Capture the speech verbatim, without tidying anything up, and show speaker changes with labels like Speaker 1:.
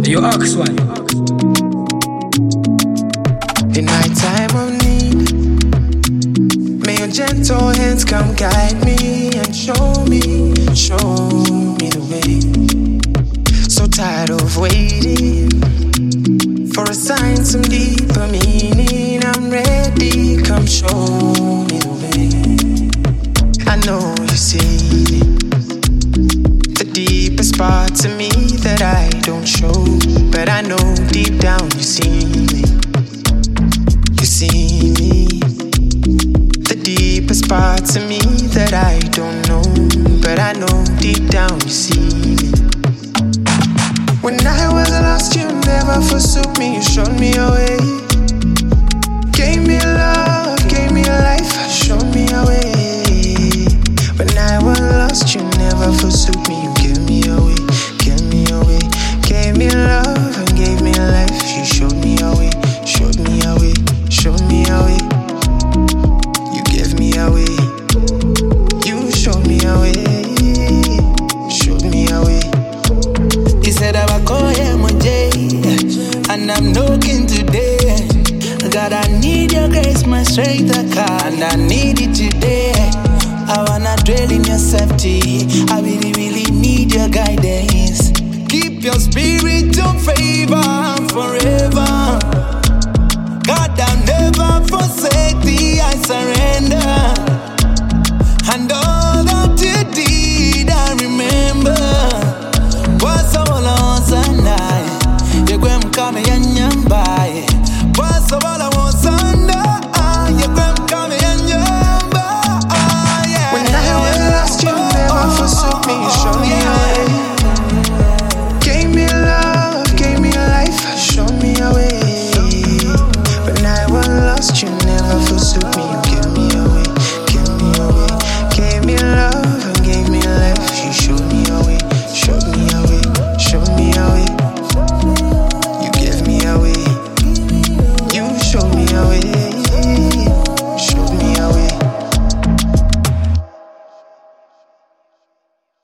Speaker 1: You ask one.
Speaker 2: In my time of need, may your gentle hands come guide me and show me, show me the way. So tired of waiting for a sign, some deeper meaning. I'm ready, come show me the way. I know you see the deepest parts of me that I don't show, but I know deep down you see me. You see me, the deepest parts of me that I don't know, but I know deep down you see me. When I was lost, you never forsook me. You showed me a way, gave me love, gave me life, showed me a way. When I was lost, you never forsook me. You gave me a way, gave me a way, gave me love and gave me life. You showed me a way, showed me a way, showed me a way. You gave me a way, you showed me a way, showed me a way.
Speaker 3: He said I will call him one day, and I'm looking today. God, I need your grace, my strength, I can, I need it today. I wanna dwell in your safety. I really, really need your guidance. Keep your spirit on favor forever.